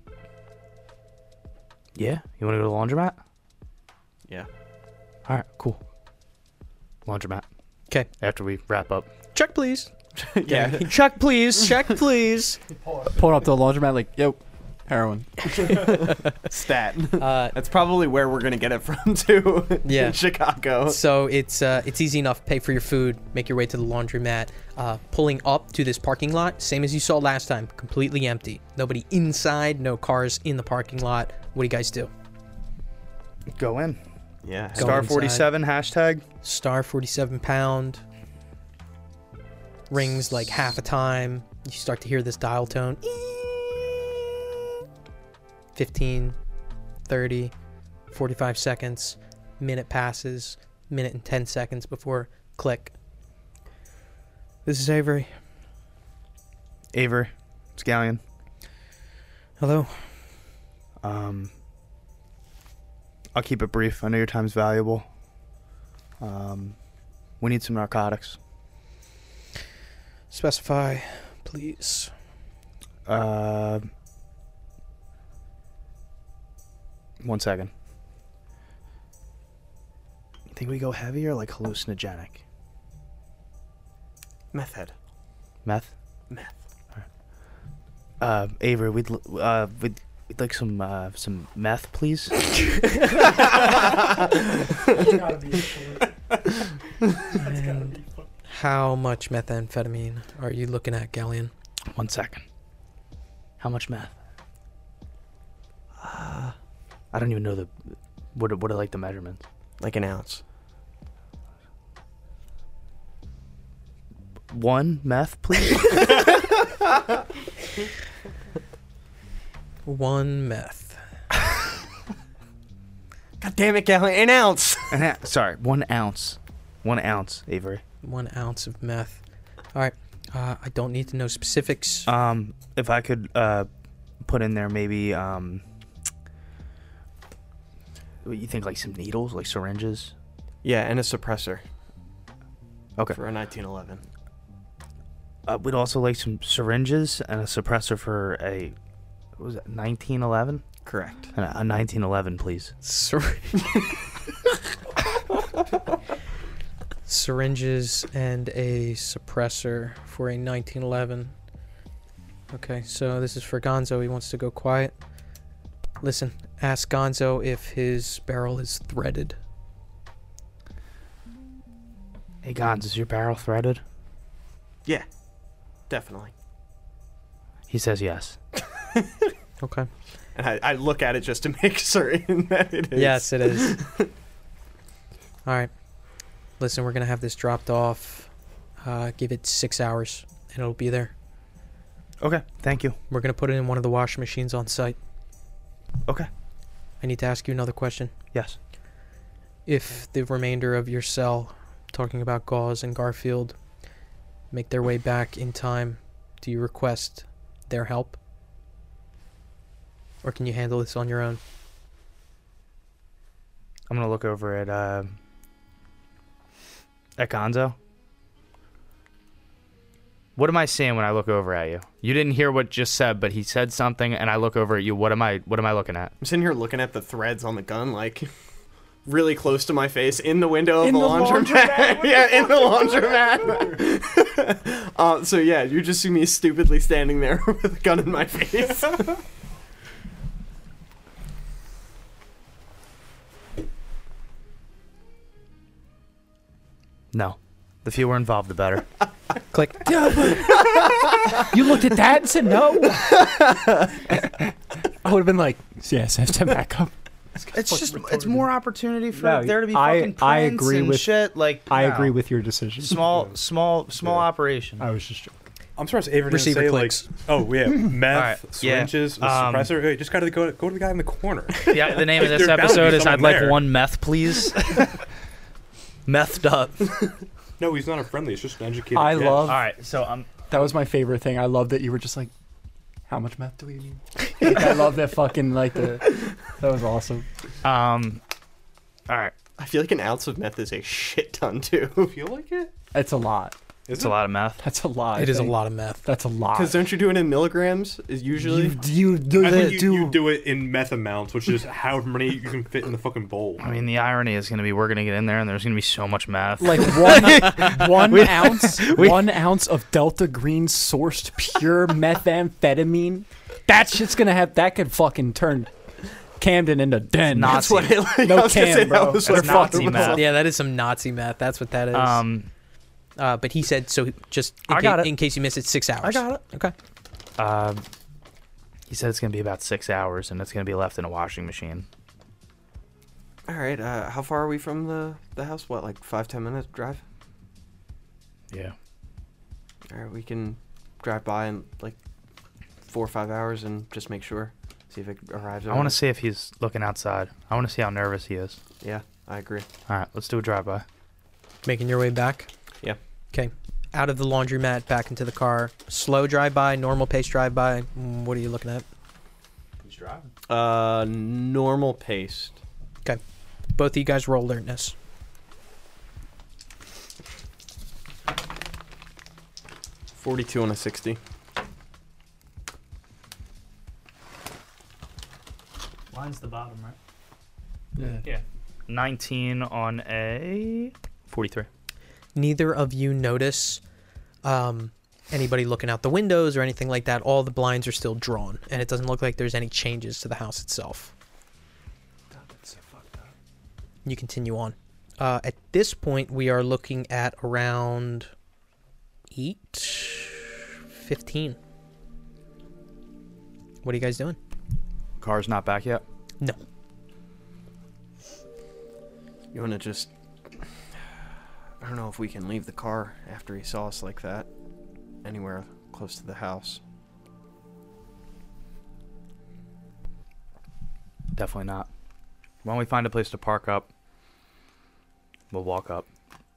Yeah? You want to go to the laundromat? Yeah. All right, cool. Laundromat. 'Kay. After we wrap up. Check, please. yeah. Check, please. Check, please. Pulling up to the laundromat, like, yo, Heroin. Stat. Uh, That's probably where we're gonna get it from too. Yeah. In Chicago. So it's uh, it's easy enough. Pay for your food, make your way to the laundromat. Uh, pulling up to this parking lot, same as you saw last time, completely empty. Nobody inside, no cars in the parking lot. What do you guys do? Go in. Yeah. Go Star inside. forty-seven hashtag. Star forty-seven pound. Rings like half a time. You start to hear this dial tone. fifteen, thirty, forty-five seconds. Minute passes. Minute and ten seconds before click. This is Avery. Avery. It's Galleon. Hello. Um, I'll keep it brief. I know your time's valuable. Um, we need some narcotics. Specify, please. Uh, one second. You think we go heavy or like hallucinogenic? Meth head. Meth? Meth. Uh, Avery, we'd l- uh, we'd, we'd like some uh, some meth, please. And how much methamphetamine are you looking at, Galleon? One second. How much meth? Uh, I don't even know the what are, what are like the measurements. Like an ounce. One meth, please. One meth. God damn it, Galleon. An ounce. An a- sorry, one ounce. One ounce, Avery. One ounce of meth. All right. Uh, I don't need to know specifics. Um, if I could uh, put in there maybe um, what you think like some needles, like syringes. Yeah, and a suppressor. Okay. For a nineteen eleven. Uh, we'd also like some syringes and a suppressor for a what was it nineteen eleven? Correct. And a, a nineteen eleven, please. Syr- Syringes and a suppressor for a nineteen eleven. Okay, so this is for Gonzo. He wants to go quiet. Listen, ask Gonzo if his barrel is threaded. Hey, Gons, is your barrel threaded? Yeah. Definitely. He says yes. Okay. And I, I look at it just to make certain that it is. Yes, it is. All right. Listen, we're going to have this dropped off. Uh, give it six hours, and it'll be there. Okay, thank you. We're going to put it in one of the washing machines on site. Okay. I need to ask you another question. Yes. If the remainder of your cell, talking about Gauze and Garfield, make their way back in time, do you request their help? Or can you handle this on your own? I'm gonna look over at uh, at Gonzo. What am I seeing when I look over at you? You didn't hear what just said, but he said something, and I look over at you. What am I? What am I looking at? I'm sitting here looking at the threads on the gun, like really close to my face, in the window of In the, the laundromat. laundromat? Yeah, in the laundromat. uh, so yeah, you just see me stupidly standing there with a gun in my face. No. The fewer involved, the better. Click. You looked at that and said no. I would have been like, yes, I have to back up. It's just it's more opportunity for No, there to be I- fucking I prints agree and with- shit. Like I no. agree with your decision. small, small, small Yeah. operation. I was just joking. I'm surprised Avery didn't Receiver say clicks. like, oh yeah, meth, Alright, yeah. syringes, a Um, suppressor. Hey, just gotta go go to the guy in the corner. Yeah, the name of Like, this there's bound to be episode is "I'd someone like there." one meth, please." Methed up. No, he's not a friendly. It's just an educated. I guess. love- All right, so I'm. That was my favorite thing. I love that you were just like, how much meth do we need? Like, I love that fucking, like, the. That was awesome. Um. All right, I feel like an ounce of meth is a shit ton too. Feel like it? It's a lot. it's a lot of meth. That's a lot. It I is a think. lot of meth. That's a lot. Because don't you do it in milligrams? Is usually. You, you do I that think you, too. you do it in meth amounts, which is however many you can fit in the fucking bowl. I mean, the irony is going to be we're going to get in there and there's going to be so much meth. Like one one We- ounce we- one ounce of Delta Green sourced pure methamphetamine that shit's gonna have that could fucking turn Camden into den. Nazi. That's what I, No I was gonna Cam, say, bro. that was That's what Nazi fucking math. was- Yeah, that is some Nazi math. That's what that is. Um, uh, but he said so. Just in, I got ca- it. in case you missed it, six hours. I got it. Okay. um, he said it's gonna be about six hours, and it's gonna be left in a washing machine. All right. Uh, how far are we from the the house? What, like five ten minutes drive? Yeah. All right, we can drive by in like four or five hours and just make sure, see if it arrives. I want to see if he's looking outside. I want to see how nervous he is. Yeah, I agree. All right, let's do a drive-by. Making your way back. Yeah. Okay. Out of the laundromat, back into the car. Slow drive by, normal pace drive by. Mm, What are you looking at? He's driving. Uh, normal paced. Both of you guys roll alertness. Forty-two on a sixty. Mine's the bottom, right? Yeah. Yeah. nineteen on a forty-three. Neither of you notice um, anybody looking out the windows or anything like that. All the blinds are still drawn, and it doesn't look like there's any changes to the house itself. You continue on. Uh, at this point, we are looking at around eight fifteen. What are you guys doing? Car's not back yet. No. You want to just... I don't know if we can leave the car after he saw us like that. Anywhere close to the house. Definitely not. Why don't we find a place to park up? We'll walk up.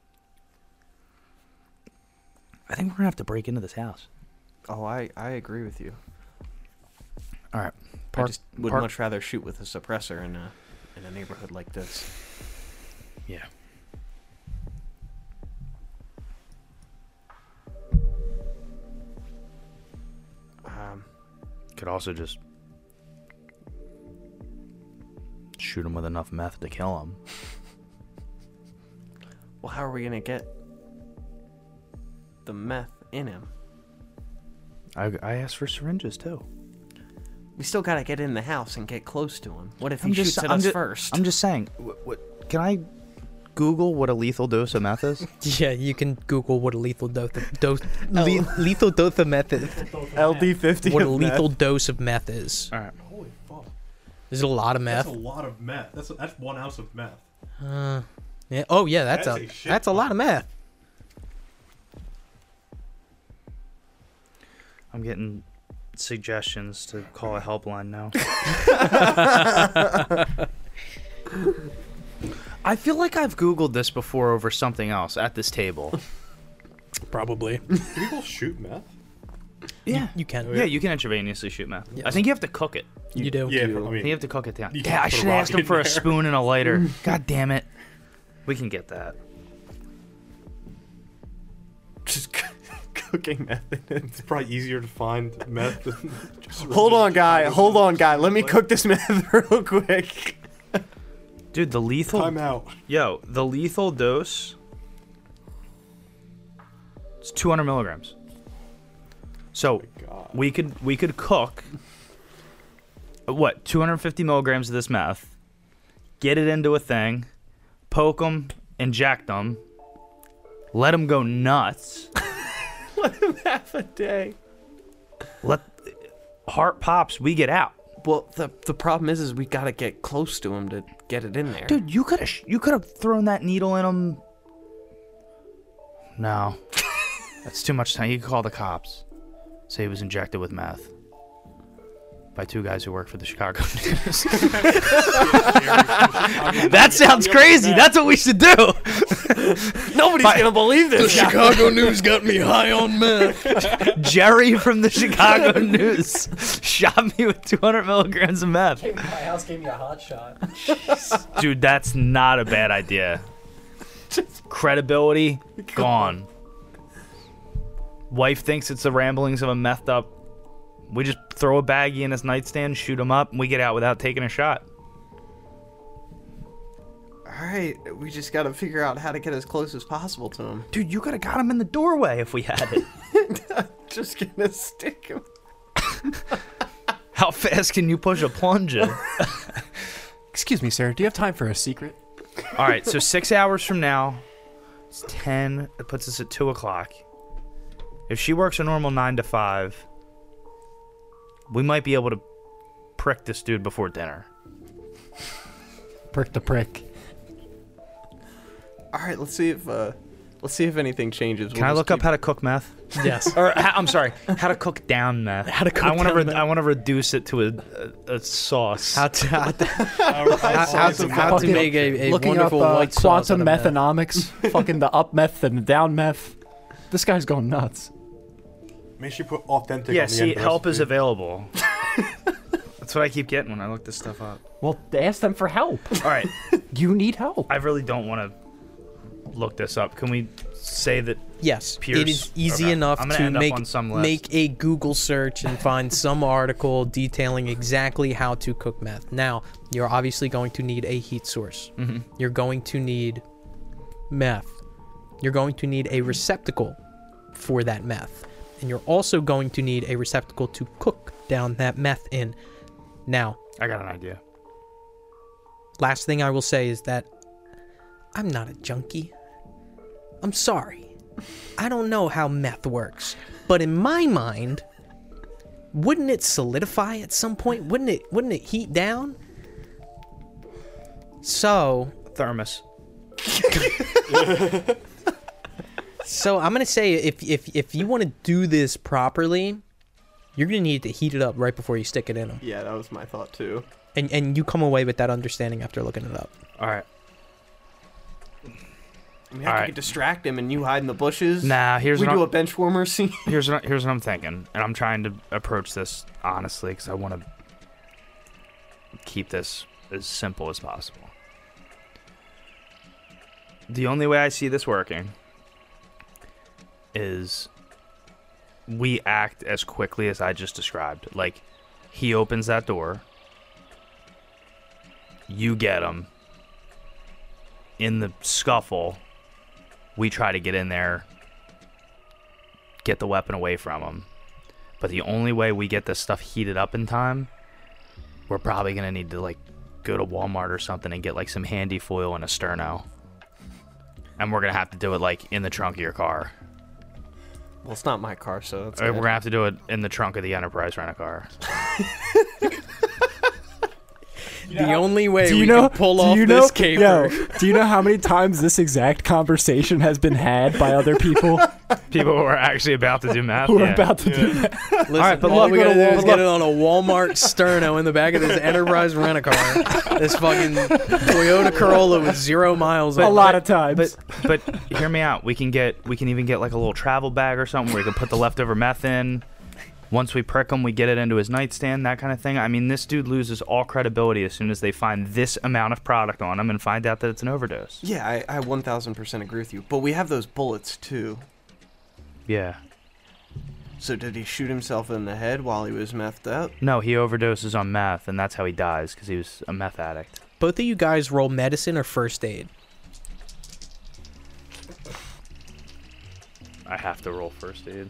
I think we're gonna have to break into this house. Oh, I, I agree with you. All right. I Park- just would park- much rather shoot with a suppressor in a in a neighborhood like this. Yeah. Um, Could also just shoot him with enough meth to kill him. well, how are we gonna get the meth in him? I, I asked for syringes too. We still gotta get in the house and get close to him. What if he I'm shoots just- at I'm us ju- first? I'm just saying. What, what? Can I Google what a lethal dose of meth is? Yeah, you can Google what a lethal dose dose le- lethal dose of meth is. L D fifty. What a lethal dose of meth is. All right. Holy fuck. Is it a lot of meth? That's a lot of meth. That's that's one ounce of meth. Uh, yeah. Oh yeah, that's, That's a, a shit that's a lot of meth. I'm getting suggestions to call a helpline now. I feel like I've Googled this before over something else at this table. Probably. People shoot meth? Yeah. You can. Yeah, you can intravenously shoot meth. I Yes. think you have to cook it. You do. Yeah, do. I mean, You have to cook it down. You Yeah, can't I put a should have asked rock him for in a there. spoon and a lighter. God damn it. We can get that. Just cooking meth. it's probably easier to find meth than just Hold on, guy. Hold on, guy. Let me cook this meth real quick. Dude, the lethal... Time out. Yo, the lethal dose... It's two hundred milligrams. So, God. we could we could cook... What, two hundred fifty milligrams of this meth, get it into a thing, poke them, inject them, let them go nuts, Half a day. let... Heart pops, we get out. Well, the the problem is, is we gotta get close to him to get it in there. Dude, you could have you could have thrown that needle in him. No, that's too much time. You could call the cops. Say he was injected with meth by two guys who work for the Chicago News. That sounds crazy. That's what we should do. Nobody's gonna believe this. Chicago News got me high on meth. Jerry from the Chicago News shot me with two hundred milligrams of meth. My house gave me a hot shot. Dude, that's not a bad idea. Credibility gone. Wife thinks it's the ramblings of a methed up. We just throw a baggie in his nightstand, shoot him up, and we get out without taking a shot. All right, we just gotta figure out how to get as close as possible to him. Dude, you could have got him in the doorway if we had it. Just gonna stick him. How fast can you push a plunger? Excuse me, sir. Do you have time for a secret? All right, so six hours from now, it's ten. It puts us at two o'clock. If she works a normal nine to five, we might be able to prick this dude before dinner. Prick the prick. All right, let's see if uh, let's see if anything changes. Can We'll I just look up keep- how to cook meth? Yes. Or ha- I'm sorry, how to cook down meth? How to cook I want to. down Re- meth. I want to reduce it to a, a, a sauce. How to how to, how, how to, how to Fucking make a, a Looking wonderful up uh, white sauce quantum out of meth. methonomics, fucking the up meth and the down meth. This guy's going nuts. Make sure you put authentic. Yeah, on the see, end of the help is recipe. available. That's what I keep getting when I look this stuff up. Well, ask them for help. All right, You need help. I really don't want to look this up. Can we say that? Yes, Pierce. it is easy Okay. enough I'm gonna to end up make on some list. make a Google search and find some article detailing exactly how to cook meth. Now, you're obviously going to need a heat source. Mm-hmm. You're going to need meth. You're going to need a receptacle for that meth. And you're also going to need a receptacle to cook down that meth in. Now, I got an idea. last thing I will say is that I'm not a junkie. I'm sorry. I don't know how meth works. But in my mind, wouldn't it solidify at some point? Wouldn't it wouldn't it heat down? So Thermos. so I'm gonna say if if if you want to do this properly, you're gonna need to heat it up right before you stick it in them. Yeah, that was my thought too. And and you come away with that understanding after looking it up. All right. I mean, All I right. could distract him and you hide in the bushes. Nah, here's we what do I'm- a bench warmer scene. Here's what here's what I'm thinking, and I'm trying to approach this honestly because I want to keep this as simple as possible. The only way I see this working is we act as quickly as I just described. Like, he opens that door, you get him. In the scuffle, we try to get in there, get the weapon away from him. But the only way we get this stuff heated up in time, we're probably going to need to, like, go to Walmart or something and get, like, some handy foil and a sterno. And we're going to have to do it, like, in the trunk of your car. Well, it's not my car, so that's Or good. we're going to have to do it in the trunk of the Enterprise rent-a-car. The only way Do you we know? can pull do off you know? this caper. Yo, do you know how many times this exact conversation has been had by other people People who are actually about to do math. who are yeah. about to do that? Listen, right, but all look, we gotta go do to is Walmart. get it on a Walmart sterno in the back of this Enterprise rent-a-car. This fucking Toyota Corolla with zero miles A on it. lot of times. But but hear me out. We can get we can even get like a little travel bag or something where we can put the leftover meth in. Once we prick him, we get it into his nightstand, that kind of thing. I mean, this dude loses all credibility as soon as they find this amount of product on him and find out that it's an overdose. Yeah, I, I one thousand percent agree with you. But we have those bullets, too. Yeah. So did he shoot himself in the head while he was methed up? No, he overdoses on meth, and that's how he dies because he was a meth addict. Both of you guys roll medicine or first aid? I have to roll first aid.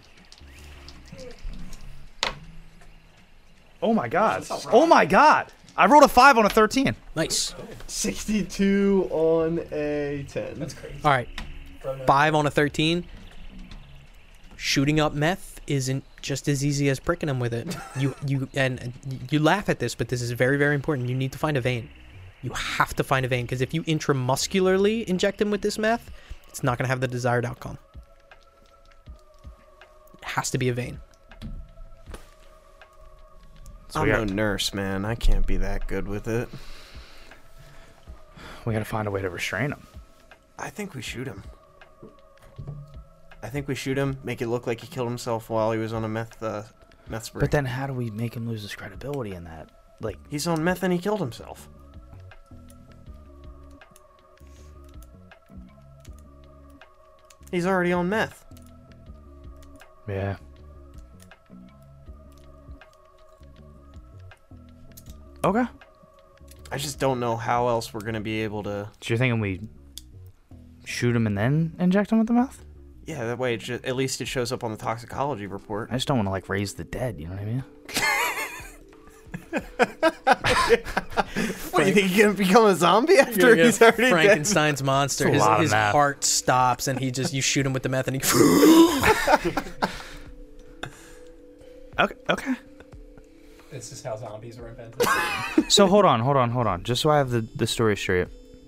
Oh my god! Oh my god! I rolled a five on a thirteen. Nice. sixty-two on a ten. That's crazy. All right. Five on a thirteen. Shooting up meth isn't just as easy as pricking him with it. You you and and you laugh at this, but this is very very important. You need to find a vein. You have to find a vein because if you intramuscularly inject him with this meth, it's not going to have the desired outcome. It has to be a vein. So I'm we no got, nurse, man. I can't be that good with it. we gotta find a way to restrain him. I think we shoot him. I think we shoot him, make it look like he killed himself while he was on a meth, uh, meth spree. But then, how do we make him lose his credibility in that? Like, He's on meth and he killed himself. He's already on meth. yeah. Okay. I just don't know how else we're gonna be able to. So you're thinking we shoot him and then inject him with the meth? Yeah, that way it ju- at least it shows up on the toxicology report. I just don't want to like raise the dead. You know what I mean? What, you think he's gonna become a zombie after You're he's gonna- already Frankenstein's monster. That's a His, lot of his math. heart stops, and he just you shoot him with the meth, and he. Okay. Okay. This is how zombies were invented. So hold on, hold on, hold on. Just so I have the, the story straight.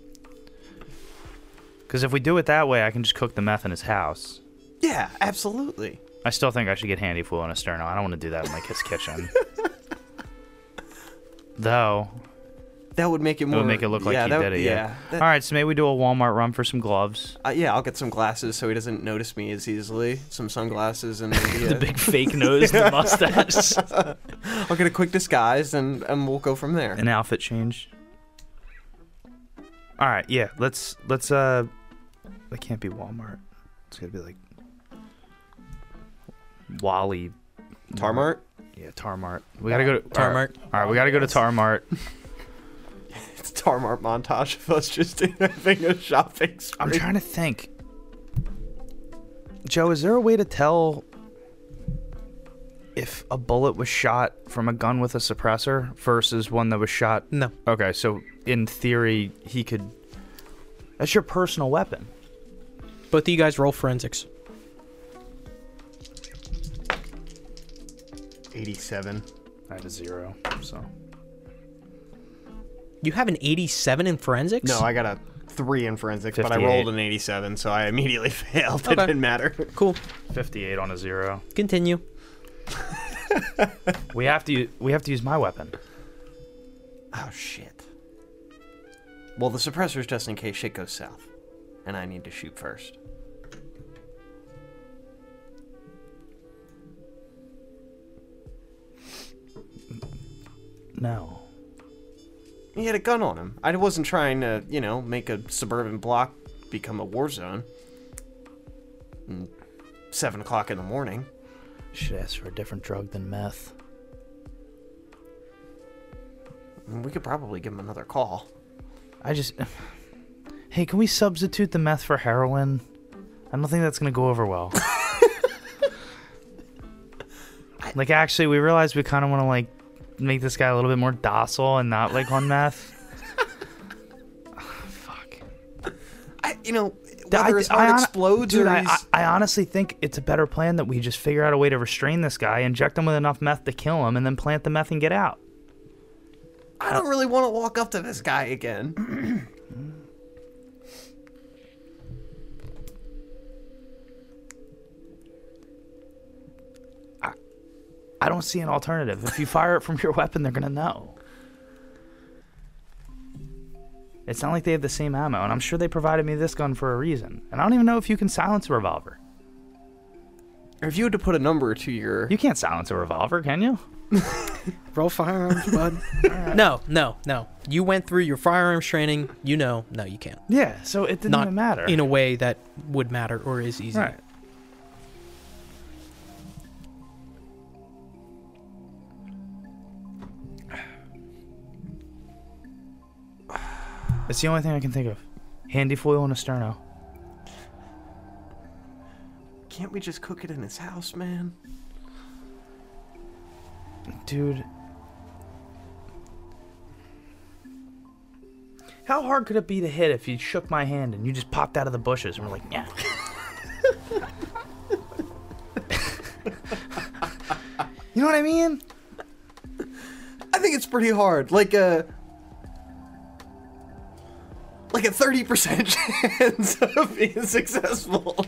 Because if we do it that way, I can just cook the meth in his house. dead? Yeah, absolutely. I still think I should get Handy Foil and a Sterno. I don't want to do that in like his kitchen. Though, That would make it it more. would make it look like yeah, he that, did it. Yeah. that- All right, so maybe we do a Walmart run for some gloves. Uh, yeah, I'll get some glasses so he doesn't notice me as easily. Some sunglasses and maybe The a- big fake nose, the mustache, I'll get a quick disguise and, and we'll go from there. an outfit change. All right, yeah. Let's let's uh, it can't be Walmart. It's gotta be like Wally. Tarmart? Yeah, Tarmart. We gotta go to Tarmart. All right, all right we gotta go to Tarmart. It's Tarmart montage of us just having a shopping spree. I'm trying to think. Joe, is there a way to tell if a bullet was shot from a gun with a suppressor versus one that was shot? No. Okay, so in theory, he could. That's your personal weapon. Both of you guys roll forensics. eighty-seven. I had a zero, so. You have an eighty-seven in forensics? No, I got a three in forensics, but I fifty-eight. rolled an eighty-seven, so I immediately failed. It Okay. didn't matter. Cool. fifty-eight on a zero. Continue. We have to. u- We have to use my weapon. Oh, shit. Well, the suppressor's just in case shit goes south. And I need to shoot first. No. He had a gun on him. I wasn't trying to, you know, make a suburban block become a war zone. Mm, Seven o'clock in the morning. Should ask for a different drug than meth. We could probably give him another call. I just. Hey, can we substitute the meth for heroin? I don't think that's gonna go over well. Like, actually, we realized we kind of want to like make this guy a little bit more docile and not like on meth. Fuck. I, you know, I- whether his I heart hon- explodes Dude, or I, he's... I, I honestly think it's a better plan that we just figure out a way to restrain this guy, inject him with enough meth to kill him, and then plant the meth and get out. I don't really want to walk up to this guy again. I don't see an alternative. If you fire it from your weapon, they're gonna know. It's not like they have the same ammo, and I'm sure they provided me this gun for a reason. And I don't even know if you can silence a revolver. Or if you had to put a number to your... You can't silence a revolver, can you? Roll firearms, bud. No, no, no. You went through your firearms training. You know, no, you can't. Yeah, so it didn't Not even matter. in a way that would matter or is easy. Right. It's the only thing I can think of. Handy foil and a sterno. Can't we just cook it in his house, man? Dude. How hard could it be to hit if you shook my hand and you just popped out of the bushes and were like, yeah. You know what I mean? I think it's pretty hard. Like a... Like a thirty percent chance of being successful.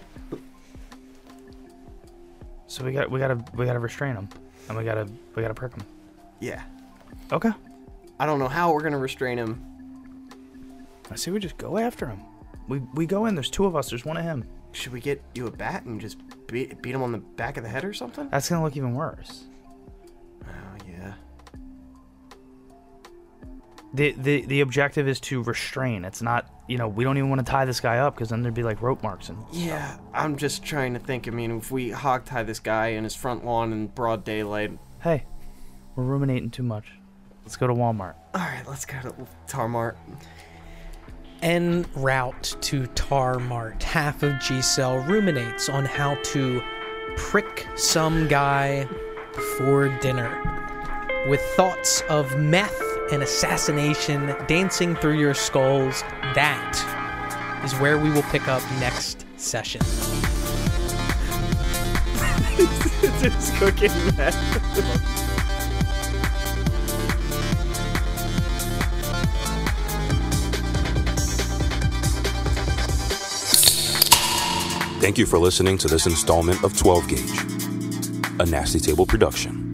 So we got we gotta we gotta restrain him. And we gotta we gotta prick him. Yeah. Okay. I don't know how we're going to restrain him. I say we just go after him. We we go in, there's two of us, there's one of him. Should we get you a bat and just beat, beat him on the back of the head or something? That's gonna look even worse. Oh, yeah. The, the the objective is to restrain. It's not, you know, we don't even want to tie this guy up because then there'd be like rope marks and Yeah, I'm just trying to think. I mean, if we hog tie this guy in his front lawn in broad daylight. Hey, we're ruminating too much. Let's go to Walmart. All right, let's go to Tarmart. En route to Tar Mart, half of G-Cell ruminates on how to prick some guy before dinner. with thoughts of meth and assassination dancing through your skulls, that is where we will pick up next session. Just cooking meth. Thank you for listening to this installment of twelve gauge, a Nasty Table production.